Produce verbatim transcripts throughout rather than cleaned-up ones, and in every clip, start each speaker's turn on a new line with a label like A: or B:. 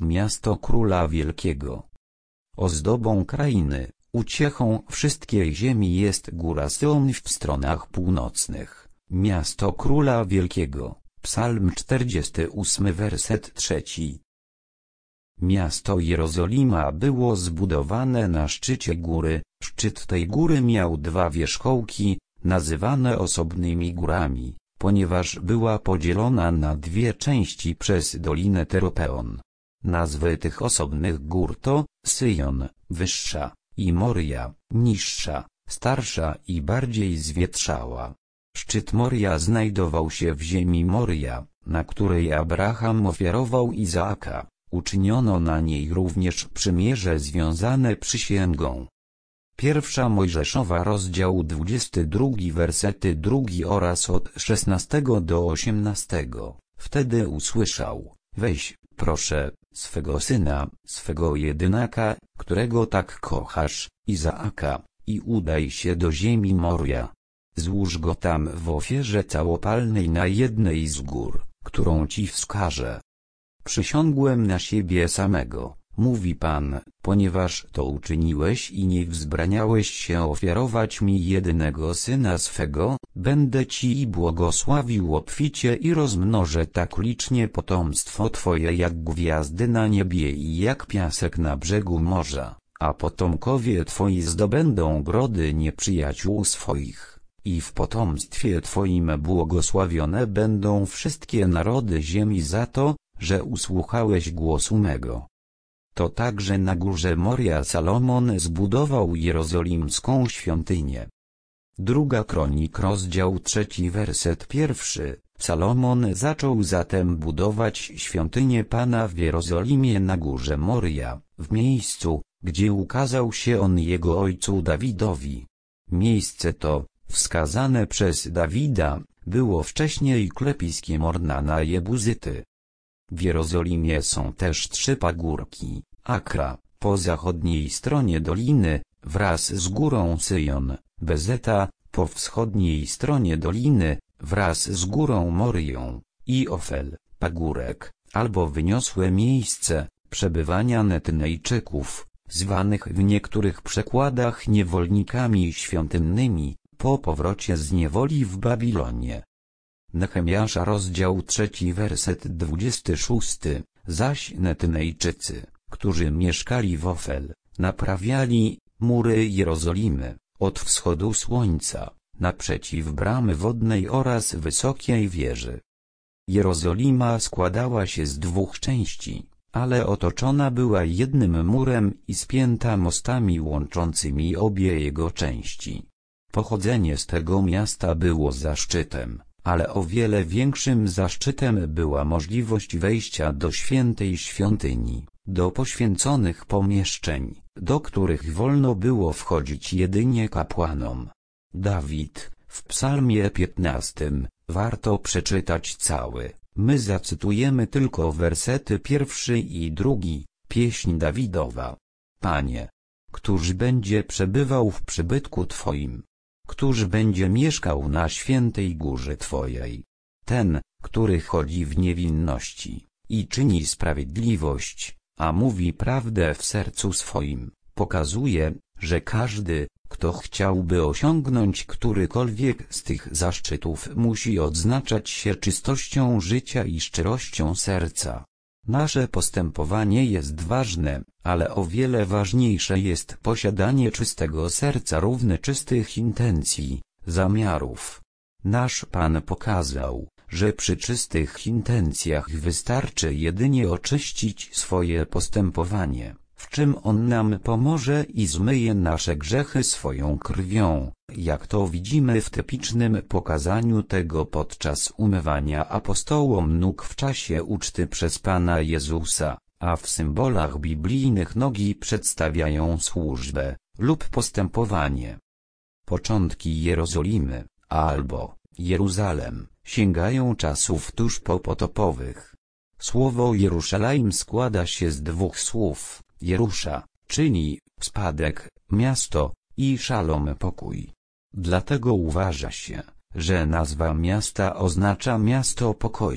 A: miasto Króla Wielkiego. Ozdobą krainy, uciechą wszystkiej ziemi jest góra Syjon w stronach północnych, miasto Króla Wielkiego. Psalm czterdziesty ósmy werset trzeci. Miasto Jerozolima było zbudowane na szczycie góry. Szczyt tej góry miał dwa wierzchołki, nazywane osobnymi górami, ponieważ była podzielona na dwie części przez Dolinę Teropeon. Nazwy tych osobnych gór to Syjon, wyższa, i Moria, niższa, starsza i bardziej zwietrzała. Szczyt Moria znajdował się w ziemi Moria, na której Abraham ofiarował Izaaka. Uczyniono na niej również przymierze związane przysięgą. Pierwsza Mojżeszowa rozdział dwudziesty drugi wersety drugi oraz od szesnastego do osiemnastego. Wtedy usłyszał: weź, proszę, swego syna, swego jedynaka, którego tak kochasz, Izaaka, i udaj się do ziemi Moria. Złóż go tam w ofierze całopalnej na jednej z gór, którą ci wskażę. Przysiągłem na siebie samego, mówi Pan, ponieważ to uczyniłeś i nie wzbraniałeś się ofiarować mi jedynego syna swego, będę ci i błogosławił obficie i rozmnożę tak licznie potomstwo twoje jak gwiazdy na niebie i jak piasek na brzegu morza, a potomkowie twoi zdobędą grody nieprzyjaciół swoich, i w potomstwie twoim błogosławione będą wszystkie narody ziemi za to, że usłuchałeś głosu mego. To także na górze Moria Salomon zbudował jerozolimską świątynię. Druga Kronik rozdział trzeci werset pierwszy. Salomon zaczął zatem budować świątynię Pana w Jerozolimie na górze Moria, w miejscu, gdzie ukazał się on jego ojcu Dawidowi. Miejsce to, wskazane przez Dawida, było wcześniej klepiskiem Ornana Jebuzyty. W Jerozolimie są też trzy pagórki: Akra, po zachodniej stronie doliny, wraz z górą Syjon, Bezeta, po wschodniej stronie doliny, wraz z górą Morią, i Ofel, pagórek, albo wyniosłe miejsce przebywania Netynejczyków, zwanych w niektórych przekładach niewolnikami świątynnymi, po powrocie z niewoli w Babilonie. Nehemiasza rozdział trzeci werset dwudziesty szósty. Zaś Netynejczycy, którzy mieszkali w Ofel, naprawiali mury Jerozolimy, od wschodu słońca, naprzeciw bramy wodnej oraz wysokiej wieży. Jerozolima składała się z dwóch części, ale otoczona była jednym murem i spięta mostami łączącymi obie jego części. Pochodzenie z tego miasta było zaszczytem, ale o wiele większym zaszczytem była możliwość wejścia do świętej świątyni, do poświęconych pomieszczeń, do których wolno było wchodzić jedynie kapłanom. Dawid, w psalmie piętnastym, warto przeczytać cały, my zacytujemy tylko wersety pierwszy i drugi, pieśń Dawidowa. Panie, któż będzie przebywał w przybytku Twoim? Któż będzie mieszkał na świętej górze Twojej? Ten, który chodzi w niewinności i czyni sprawiedliwość, a mówi prawdę w sercu swoim, pokazuje, że każdy, kto chciałby osiągnąć którykolwiek z tych zaszczytów, musi odznaczać się czystością życia i szczerością serca. Nasze postępowanie jest ważne, ale o wiele ważniejsze jest posiadanie czystego serca równie czystych intencji, zamiarów. Nasz Pan pokazał, że przy czystych intencjach wystarczy jedynie oczyścić swoje postępowanie, w czym On nam pomoże i zmyje nasze grzechy swoją krwią, jak to widzimy w typicznym pokazaniu tego podczas umywania apostołom nóg w czasie uczty przez Pana Jezusa, a w symbolach biblijnych nogi przedstawiają służbę lub postępowanie. Początki Jerozolimy, albo Jeruzalem, sięgają czasów tuż popotopowych. Słowo Jeruszalaim składa się z dwóch słów: Jerusza, czyli spadek, miasto, i szalom, pokój. Dlatego uważa się, że nazwa miasta oznacza miasto pokoju,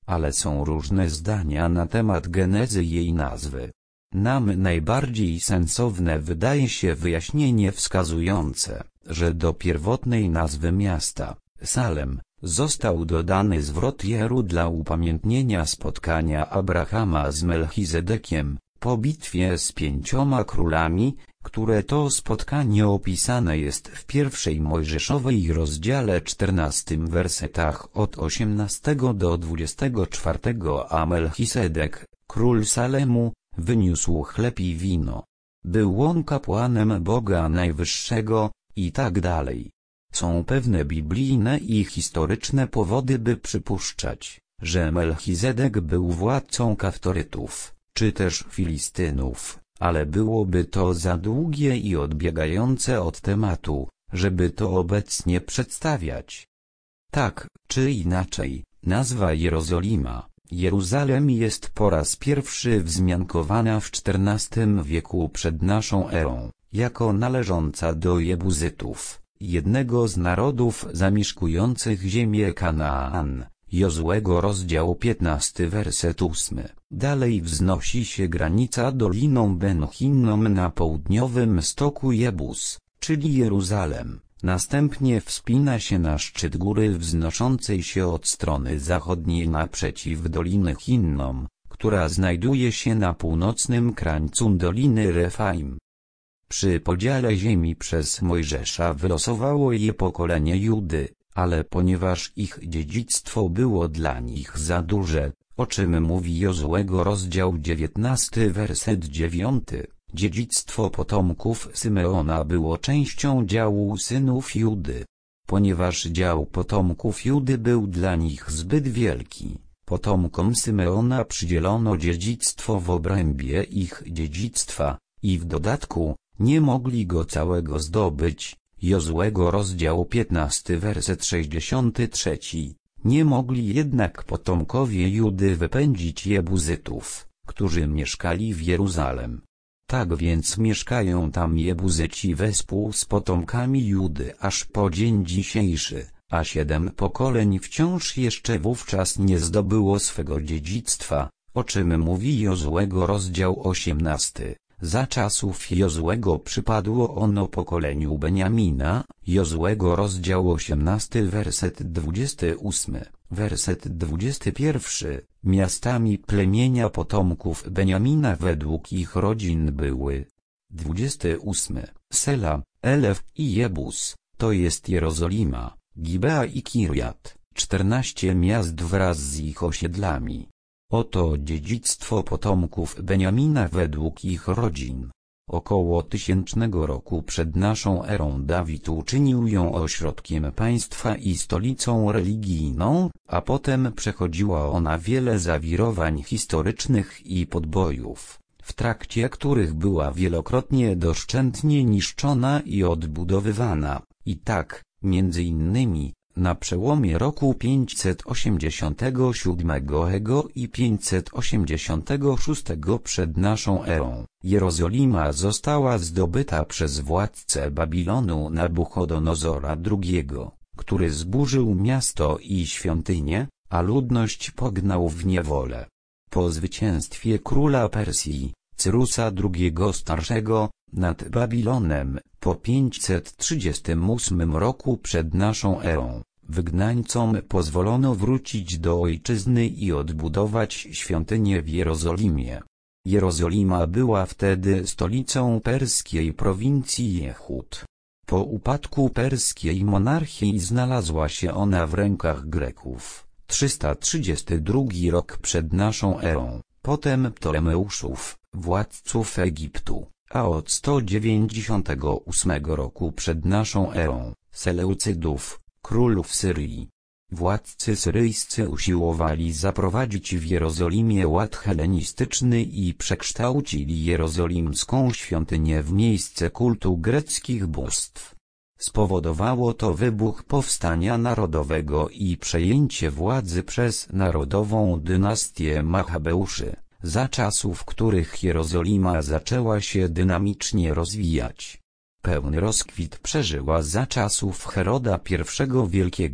A: ale są różne zdania na temat genezy jej nazwy. Nam najbardziej sensowne wydaje się wyjaśnienie wskazujące, że do pierwotnej nazwy miasta, Salem, został dodany zwrot Jeru dla upamiętnienia spotkania Abrahama z Melchizedekiem, po bitwie z pięcioma królami, które to spotkanie opisane jest w pierwszej Mojżeszowej rozdziale czternastym wersetach od osiemnastego do dwudziestego czwartego, a Melchisedek, król Salemu, wyniósł chleb i wino. Był on kapłanem Boga Najwyższego, i tak dalej. Są pewne biblijne i historyczne powody, by przypuszczać, że Melchizedek był władcą Kaftorytów, czy też Filistynów, ale byłoby to za długie i odbiegające od tematu, żeby to obecnie przedstawiać. Tak, czy inaczej, nazwa Jerozolima, Jeruzalem jest po raz pierwszy wzmiankowana w czternastym wieku przed naszą erą, jako należąca do Jebuzytów, jednego z narodów zamieszkujących ziemię Kanaan. Jozuego rozdział piętnasty werset ósmy. Dalej wznosi się granica doliną Ben Hinnom na południowym stoku Jebus, czyli Jeruzalem. Następnie wspina się na szczyt góry wznoszącej się od strony zachodniej naprzeciw Doliny Hinnom, która znajduje się na północnym krańcu Doliny Refaim. Przy podziale ziemi przez Mojżesza wylosowało je pokolenie Judy, ale ponieważ ich dziedzictwo było dla nich za duże, o czym mówi Jozuego rozdział dziewiętnasty werset dziewiąty, dziedzictwo potomków Symeona było częścią działu synów Judy. Ponieważ dział potomków Judy był dla nich zbyt wielki, potomkom Symeona przydzielono dziedzictwo w obrębie ich dziedzictwa, i w dodatku, nie mogli go całego zdobyć. Jozuego rozdział piętnasty werset sześćdziesiąty trzeci. Nie mogli jednak potomkowie Judy wypędzić Jebuzytów, którzy mieszkali w Jeruzalem. Tak więc mieszkają tam Jebuzyci wespół z potomkami Judy aż po dzień dzisiejszy, a siedem pokoleń wciąż jeszcze wówczas nie zdobyło swego dziedzictwa, o czym mówi Jozuego rozdział osiemnasty. Za czasów Jozuego przypadło ono pokoleniu Beniamina, Jozuego rozdział osiemnasty werset dwudziesty ósmy, werset dwudziesty pierwszy, miastami plemienia potomków Beniamina według ich rodzin były. dwudziesty ósmy, Sela, Elef i Jebus, to jest Jerozolima, Gibea i Kirjat, czternaście miast wraz z ich osiedlami. Oto dziedzictwo potomków Beniamina według ich rodzin. Około tysięcznego roku przed naszą erą Dawid uczynił ją ośrodkiem państwa i stolicą religijną, a potem przechodziła ona wiele zawirowań historycznych i podbojów, w trakcie których była wielokrotnie doszczętnie niszczona i odbudowywana. I tak, między innymi, na przełomie roku pięćset osiemdziesiątego siódmego i pięćset osiemdziesiątego szóstego przed naszą erą, Jerozolima została zdobyta przez władcę Babilonu Nabuchodonozora drugiego, który zburzył miasto i świątynię, a ludność pognał w niewolę. Po zwycięstwie króla Persji, Cyrusa drugiego Starszego, nad Babilonem, po pięćset trzydziestym ósmym roku przed naszą erą, wygnańcom pozwolono wrócić do ojczyzny i odbudować świątynię w Jerozolimie. Jerozolima była wtedy stolicą perskiej prowincji Jehud. Po upadku perskiej monarchii znalazła się ona w rękach Greków. trzysta trzydziesty drugi rok przed naszą erą, potem Ptolemeuszów, władców Egiptu, a od sto dziewięćdziesiątego ósmego roku przed naszą erą, Seleucydów, królów Syrii. Władcy syryjscy usiłowali zaprowadzić w Jerozolimie ład helenistyczny i przekształcili jerozolimską świątynię w miejsce kultu greckich bóstw. Spowodowało to wybuch powstania narodowego i przejęcie władzy przez narodową dynastię Machabeuszy, za czasów których Jerozolima zaczęła się dynamicznie rozwijać. Pełny rozkwit przeżyła za czasów Heroda pierwszego Wielkiego.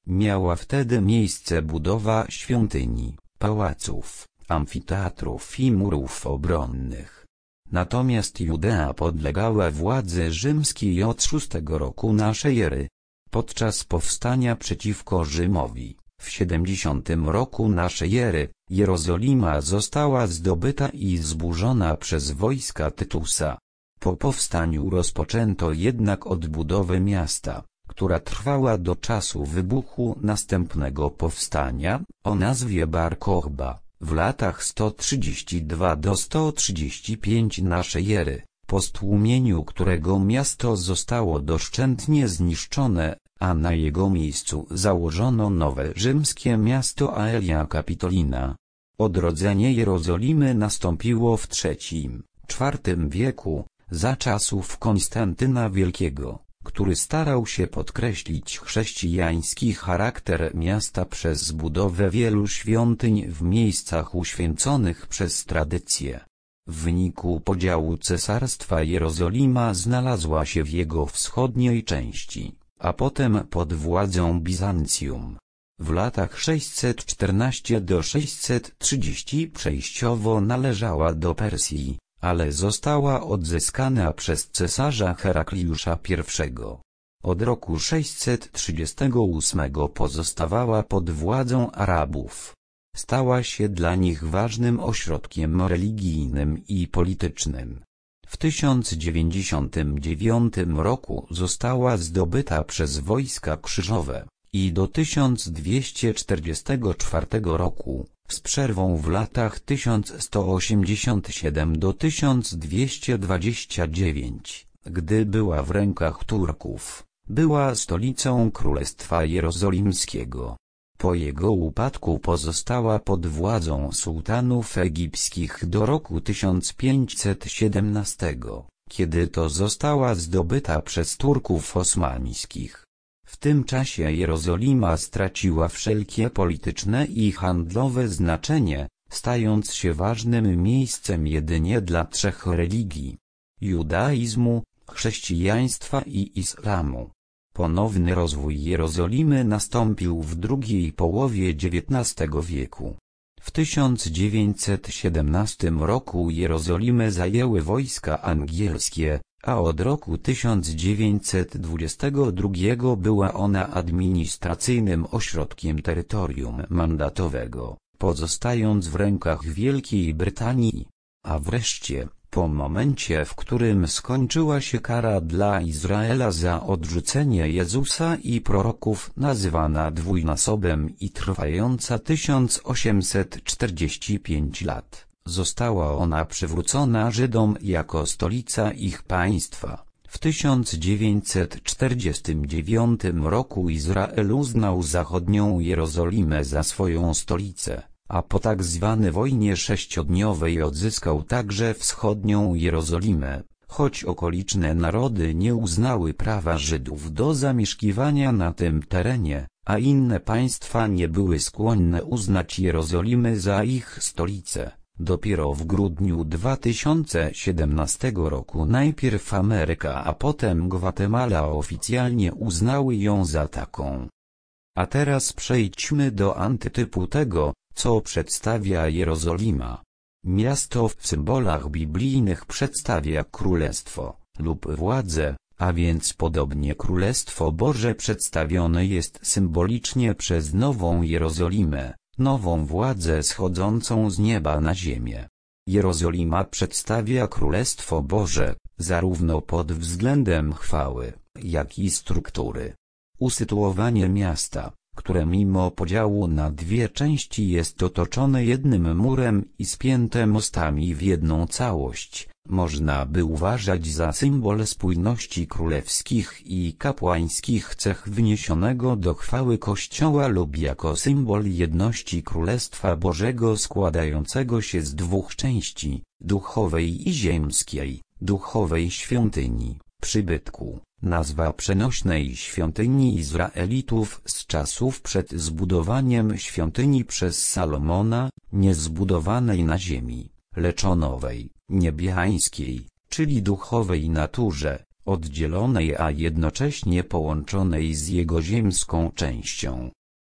A: Miała wtedy miejsce budowa świątyni, pałaców, amfiteatrów i murów obronnych. Natomiast Judea podlegała władzy rzymskiej od szóstego roku naszej ery. Podczas powstania przeciwko Rzymowi, w siedemdziesiątym roku naszej ery, Jerozolima została zdobyta i zburzona przez wojska Tytusa. Po powstaniu rozpoczęto jednak odbudowę miasta, która trwała do czasu wybuchu następnego powstania, o nazwie Bar Kochba, w latach sto trzydzieści dwa do sto trzydzieści pięć naszej ery, po stłumieniu którego miasto zostało doszczętnie zniszczone, a na jego miejscu założono nowe rzymskie miasto Aelia Capitolina. Odrodzenie Jerozolimy nastąpiło w trzecim, czwartym wieku, za czasów Konstantyna Wielkiego, który starał się podkreślić chrześcijański charakter miasta przez zbudowę wielu świątyń w miejscach uświęconych przez tradycję. W wyniku podziału cesarstwa Jerozolima znalazła się w jego wschodniej części, a potem pod władzą Bizancjum. W latach sześćset czternaście do sześćset trzydzieści przejściowo należała do Persji, ale została odzyskana przez cesarza Herakliusza pierwszego. Od roku sześćset trzydziestego ósmego pozostawała pod władzą Arabów. Stała się dla nich ważnym ośrodkiem religijnym i politycznym. W tysiąc dziewięćdziesiątym dziewiątym roku została zdobyta przez wojska krzyżowe i do tysiąc dwieście czterdziestego czwartego roku, z przerwą w latach tysiąc sto osiemdziesiątym siódmym do tysiąc dwieście dwudziestego dziewiątego, gdy była w rękach Turków, była stolicą Królestwa Jerozolimskiego. Po jego upadku pozostała pod władzą sułtanów egipskich do roku tysiąc pięćset siedemnastego, kiedy to została zdobyta przez Turków osmańskich. W tym czasie Jerozolima straciła wszelkie polityczne i handlowe znaczenie, stając się ważnym miejscem jedynie dla trzech religii: judaizmu, chrześcijaństwa i islamu. Ponowny rozwój Jerozolimy nastąpił w drugiej połowie dziewiętnastego wieku. W tysiąc dziewięćset siedemnastym roku Jerozolimę zajęły wojska angielskie, a od roku tysiąc dziewięćset dwudziestego drugiego była ona administracyjnym ośrodkiem terytorium mandatowego, pozostając w rękach Wielkiej Brytanii. A wreszcie, po momencie, w którym skończyła się kara dla Izraela za odrzucenie Jezusa i proroków, nazywana dwójnasobem i trwająca tysiąc osiemset czterdzieści pięć lat, została ona przywrócona Żydom jako stolica ich państwa. W tysiąc dziewięćset czterdziestym dziewiątym roku Izrael uznał zachodnią Jerozolimę za swoją stolicę, a po tak zwanej wojnie sześciodniowej odzyskał także wschodnią Jerozolimę, choć okoliczne narody nie uznały prawa Żydów do zamieszkiwania na tym terenie, a inne państwa nie były skłonne uznać Jerozolimy za ich stolicę. Dopiero w grudniu dwa tysiące siedemnastego roku najpierw Ameryka, a potem Gwatemala oficjalnie uznały ją za taką. A teraz przejdźmy do antytypu tego, co przedstawia Jerozolima. Miasto w symbolach biblijnych przedstawia królestwo lub władzę, a więc podobnie Królestwo Boże przedstawione jest symbolicznie przez Nową Jerozolimę, nową władzę schodzącą z nieba na ziemię. Jerozolima przedstawia Królestwo Boże, zarówno pod względem chwały, jak i struktury. Usytuowanie miasta, które mimo podziału na dwie części jest otoczone jednym murem i spięte mostami w jedną całość, można by uważać za symbol spójności królewskich i kapłańskich cech wniesionego do chwały Kościoła lub jako symbol jedności Królestwa Bożego składającego się z dwóch części, duchowej i ziemskiej, duchowej świątyni, przybytku. Nazwa przenośnej świątyni Izraelitów z czasów przed zbudowaniem świątyni przez Salomona, nie zbudowanej na ziemi, lecz nowej, niebiańskiej, czyli duchowej naturze, oddzielonej a jednocześnie połączonej z jego ziemską częścią.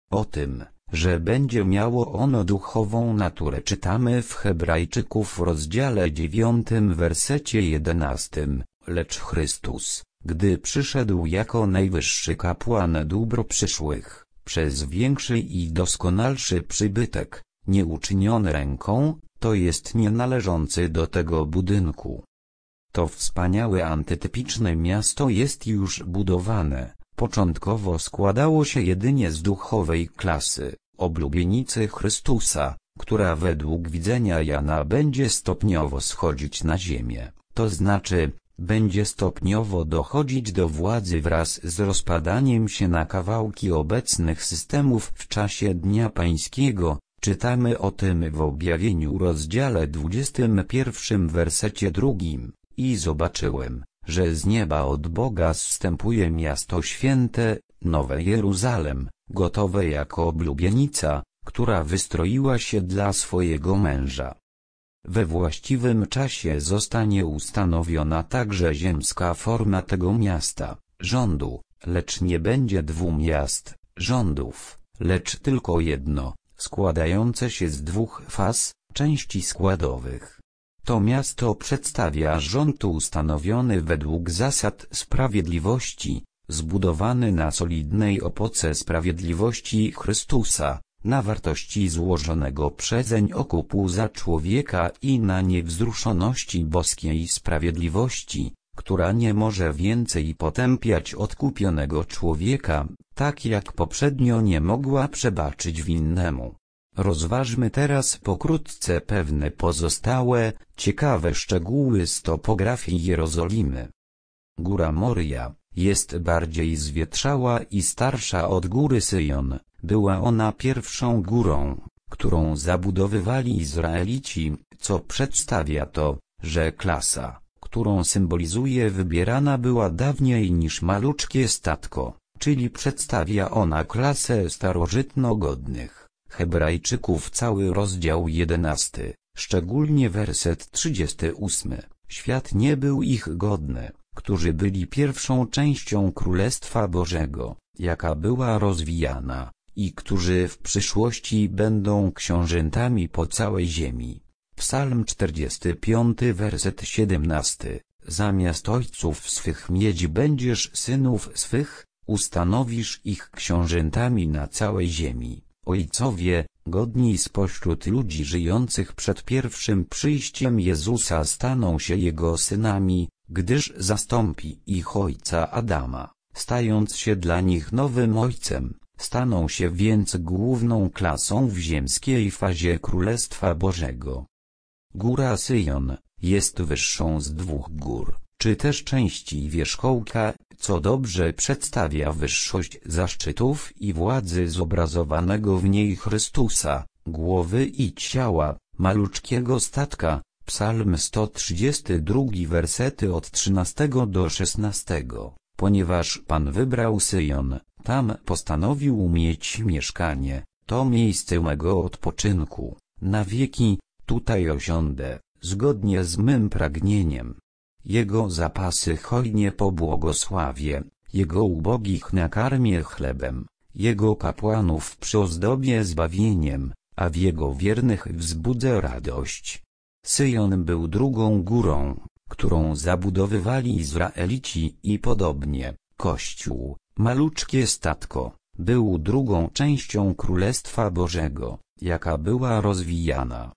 A: O tym, że będzie miało ono duchową naturę, czytamy w Hebrajczyków w rozdziale dziewiątym wersecie jedenastym. Lecz Chrystus, gdy przyszedł jako najwyższy kapłan dóbr przyszłych, przez większy i doskonalszy przybytek, nie uczyniony ręką, to jest nienależący do tego budynku. To wspaniałe antytypiczne miasto jest już budowane. Początkowo składało się jedynie z duchowej klasy, oblubienicy Chrystusa, która według widzenia Jana będzie stopniowo schodzić na ziemię, to znaczy, będzie stopniowo dochodzić do władzy wraz z rozpadaniem się na kawałki obecnych systemów w czasie Dnia Pańskiego. Czytamy o tym w Objawieniu rozdziale dwudziestym pierwszym wersecie drugim. I zobaczyłem, że z nieba od Boga zstępuje miasto święte, Nowe Jeruzalem, gotowe jako oblubienica, która wystroiła się dla swojego męża. We właściwym czasie zostanie ustanowiona także ziemska forma tego miasta, rządu, lecz nie będzie dwu miast, rządów, lecz tylko jedno, składające się z dwóch faz, części składowych. To miasto przedstawia rząd ustanowiony według zasad sprawiedliwości, zbudowany na solidnej opoce sprawiedliwości Chrystusa, na wartości złożonego przezeń okupu za człowieka i na niewzruszoności boskiej sprawiedliwości, która nie może więcej potępiać odkupionego człowieka, tak jak poprzednio nie mogła przebaczyć winnemu. Rozważmy teraz pokrótce pewne pozostałe, ciekawe szczegóły z topografii Jerozolimy. Góra Moria jest bardziej zwietrzała i starsza od góry Syjon. Była ona pierwszą górą, którą zabudowywali Izraelici, co przedstawia to, że klasa, którą symbolizuje, wybierana była dawniej niż maluczkie statko, czyli przedstawia ona klasę starożytnogodnych Hebrajczyków. Cały rozdział jedenasty, szczególnie werset trzydziesty ósmy. Świat nie był ich godny, którzy byli pierwszą częścią Królestwa Bożego, jaka była rozwijana, i którzy w przyszłości będą książętami po całej ziemi. Psalm czterdziesty piąty werset siedemnasty. Zamiast ojców swych mieć będziesz synów swych, ustanowisz ich książętami na całej ziemi. Ojcowie, godni spośród ludzi żyjących przed pierwszym przyjściem Jezusa, staną się Jego synami, gdyż zastąpi ich ojca Adama, stając się dla nich nowym ojcem. Staną się więc główną klasą w ziemskiej fazie Królestwa Bożego. Góra Syjon jest wyższą z dwóch gór, czy też części wierzchołka, co dobrze przedstawia wyższość zaszczytów i władzy zobrazowanego w niej Chrystusa, głowy i ciała, maluczkiego statka. Psalm sto trzydziesty drugi wersety od trzynastego do szesnastego. Ponieważ Pan wybrał Syjon, tam postanowił mieć mieszkanie, to miejsce mego odpoczynku, na wieki, tutaj osiądę, zgodnie z mym pragnieniem. Jego zapasy hojnie pobłogosławię, Jego ubogich nakarmię chlebem, Jego kapłanów przyozdobię zbawieniem, a w Jego wiernych wzbudzę radość. Syjon był drugą górą, którą zabudowywali Izraelici, i podobnie, Kościół, maluczkie statko, był drugą częścią Królestwa Bożego, jaka była rozwijana.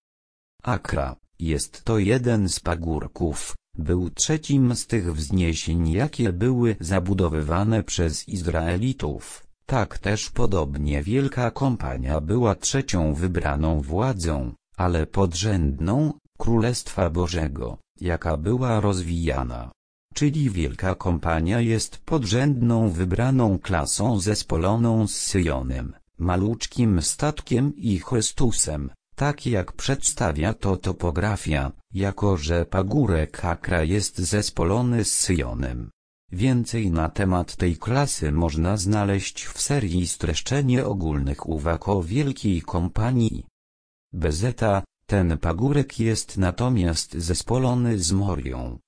A: Akra, jest to jeden z pagórków, był trzecim z tych wzniesień, jakie były zabudowywane przez Izraelitów. Tak też podobnie Wielka Kompania była trzecią wybraną władzą, ale podrzędną, Królestwa Bożego, jaka była rozwijana. Czyli Wielka Kompania jest podrzędną wybraną klasą zespoloną z Syjonem, maluczkim statkiem i Chrystusem, tak jak przedstawia to topografia, jako że pagórek Akra jest zespolony z Syjonem. Więcej na temat tej klasy można znaleźć w serii Streszczenie ogólnych uwag o Wielkiej Kompanii. Bezeta, ten pagórek jest natomiast zespolony z Morią,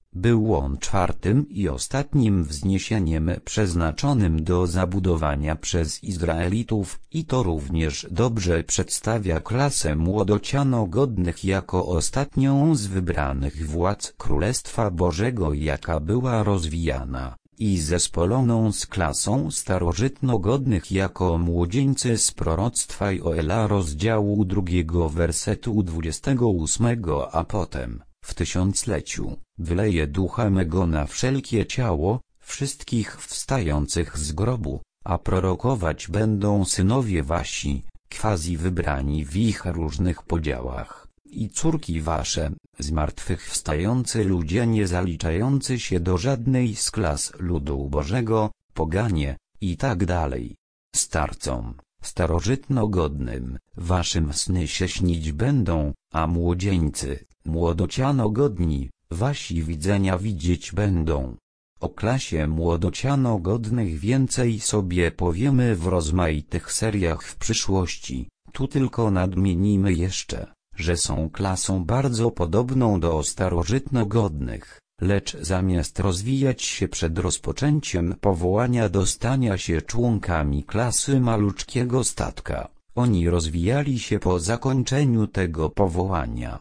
A: Był on czwartym i ostatnim wzniesieniem przeznaczonym do zabudowania przez Izraelitów i to również dobrze przedstawia klasę młodociano-godnych jako ostatnią z wybranych władz Królestwa Bożego, jaka była rozwijana i zespoloną z klasą starożytno-godnych jako młodzieńcy z proroctwa Joela rozdziału drugiego wersetu dwudziestego ósmego, a potem w tysiącleciu wyleję ducha mego na wszelkie ciało, wszystkich wstających z grobu, a prorokować będą synowie wasi, quasi wybrani w ich różnych podziałach, i córki wasze, zmartwychwstający ludzie nie zaliczający się do żadnej z klas ludu Bożego, poganie, i tak dalej. Starcom, starożytno-godnym, waszym sny się śnić będą, a młodzieńcy, młodociano-godni, wasi widzenia widzieć będą. O klasie młodociano-godnych więcej sobie powiemy w rozmaitych seriach w przyszłości, tu tylko nadmienimy jeszcze, że są klasą bardzo podobną do starożytno-godnych, lecz zamiast rozwijać się przed rozpoczęciem powołania do stania się członkami klasy maluczkiego statka, oni rozwijali się po zakończeniu tego powołania.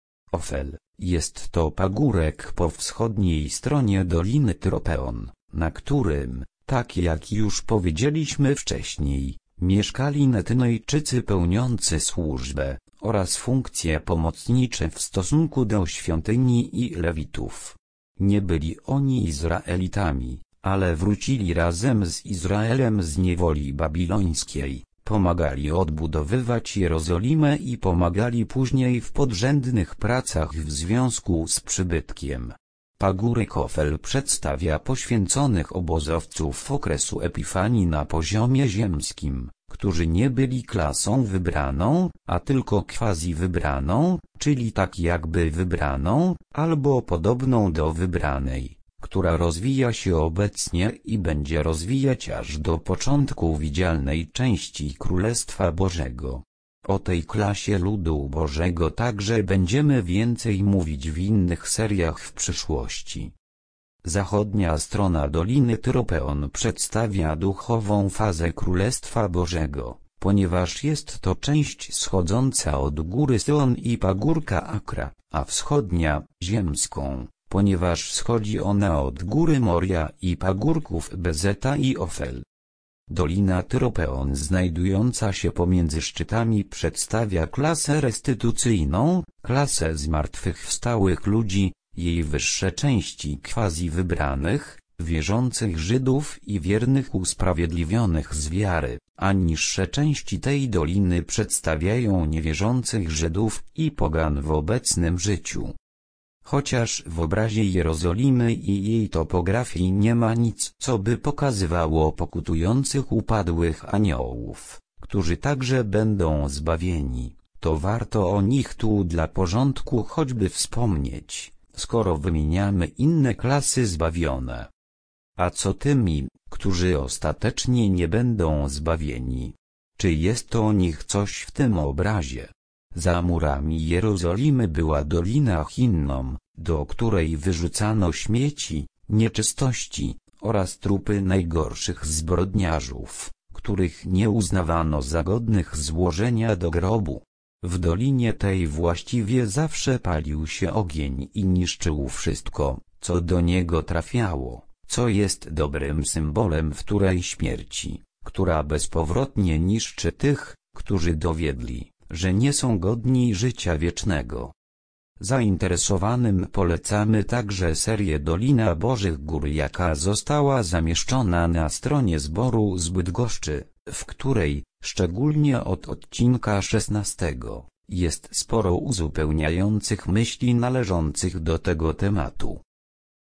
A: Ofel jest to pagórek po wschodniej stronie Doliny Tropeon, na którym, tak jak już powiedzieliśmy wcześniej, mieszkali Netynejczycy pełniący służbę oraz funkcje pomocnicze w stosunku do świątyni i Lewitów. Nie byli oni Izraelitami, ale wrócili razem z Izraelem z niewoli babilońskiej, pomagali odbudowywać Jerozolimę i pomagali później w podrzędnych pracach w związku z przybytkiem. Pagórek Ofel przedstawia poświęconych obozowców okresu Epifanii na poziomie ziemskim, którzy nie byli klasą wybraną, a tylko quasi wybraną, czyli tak jakby wybraną, albo podobną do wybranej, która rozwija się obecnie i będzie rozwijać aż do początku widzialnej części Królestwa Bożego. O tej klasie ludu Bożego także będziemy więcej mówić w innych seriach w przyszłości. Zachodnia strona Doliny Tropeon przedstawia duchową fazę Królestwa Bożego, ponieważ jest to część schodząca od góry Sion i pagórka Akra, a wschodnia – ziemską, ponieważ schodzi ona od góry Moria i pagórków Bezeta i Ofel. Dolina Tropeon znajdująca się pomiędzy szczytami przedstawia klasę restytucyjną, klasę zmartwychwstałych ludzi, jej wyższe części quasi wybranych, wierzących Żydów i wiernych usprawiedliwionych z wiary, a niższe części tej doliny przedstawiają niewierzących Żydów i pogan w obecnym życiu. Chociaż w obrazie Jerozolimy i jej topografii nie ma nic, co by pokazywało pokutujących upadłych aniołów, którzy także będą zbawieni, to warto o nich tu dla porządku choćby wspomnieć, skoro wymieniamy inne klasy zbawione. A co tymi, którzy ostatecznie nie będą zbawieni? Czy jest to o nich coś w tym obrazie? Za murami Jerozolimy była Dolina Hinnom, do której wyrzucano śmieci, nieczystości oraz trupy najgorszych zbrodniarzów, których nie uznawano za godnych złożenia do grobu. W dolinie tej właściwie zawsze palił się ogień i niszczył wszystko, co do niego trafiało, co jest dobrym symbolem wtórej śmierci, która bezpowrotnie niszczy tych, którzy dowiedli, że nie są godni życia wiecznego. Zainteresowanym polecamy także serię Dolina Bożych Gór, jaka została zamieszczona na stronie zboru z Bydgoszczy, w której, szczególnie od odcinka szesnastego, jest sporo uzupełniających myśli należących do tego tematu.